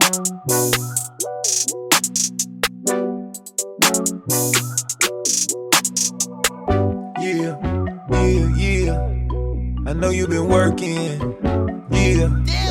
Yeah, yeah, yeah. I know you been working. Yeah.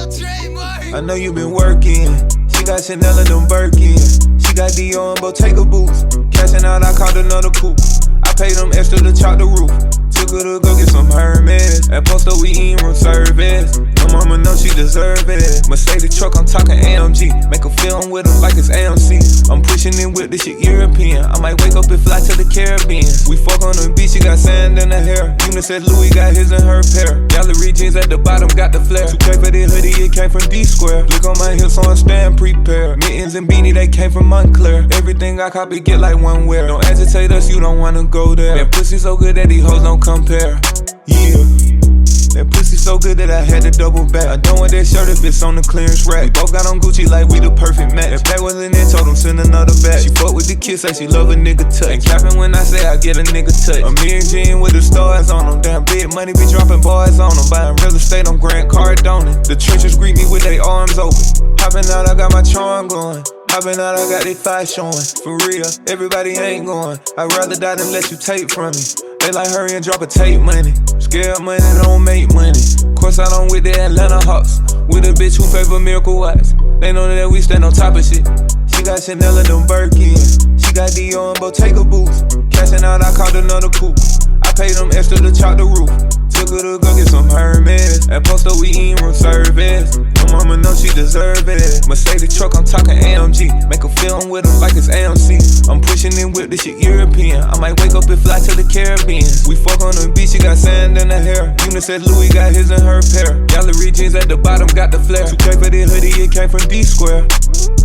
I know you been working. She got Chanel and them Birkins. She got Dior and Bottega boots. Cashing out, I called another coupe. I paid them extra to chop the roof. Took her to go get some Hermes. At Posto we eatin' room service. My mama know she deserve it. Mercedes truck, I'm talking AMG. Make a film with her like it's AMC. I'm pushing in with this shit European. I might wake up and fly to the Caribbean. We fuck on the beach, she got sand in her hair. Eunice said Louis got his in her pair. Gallery jeans at the bottom, got the flare. 2K for this hoodie, it came from D-Square. Look on my hips, so I stand prepared. Mittens and beanie, they came from Montclair. Everything I copy, get like one wear. Don't agitate us, you don't wanna go there. That pussy so good that these hoes don't compare. Yeah. That pussy so good that I had to double back. I don't want that shirt if it's on the clearance rack. We both got on Gucci like we the perfect match. If that wasn't it, told him send another back. She fuck with the kids like she love a nigga touch. Ain't capping when I say I get a nigga touch. A million jeans with the stars on them. Damn big money be dropping bars on them. Buying real estate on Grant Cardone. The trenches greet me with their arms open. Hopping out, I got my charm going. Hopping out, I got they thighs showing. For real, everybody ain't going. I'd rather die than let you take from me. They like hurry and drop a tape money. Scared money don't make money. Course I don't with the Atlanta Hawks. With a bitch who favor Miracle Watts. They know that we stand on top of shit. She got Chanel and them Birkins. She got Dior and Bottega boots. Cashing out, I called another coupe. I paid them extra to chop the roof. Took her to go get some Hermes. At Posto we eatin' room service. My mama know she deserve it. Mercedes truck, I'm talking AMG. Make a film with her like it's AMC. I'm pushing in with this shit European. I might wake up and fly to the Caribbean. We fuck on the beach, she got sand in her hair. Eunice said Louis got his in her pair. Gallery jeans at the bottom, got the flare. 2K for this hoodie, it came from D-Square.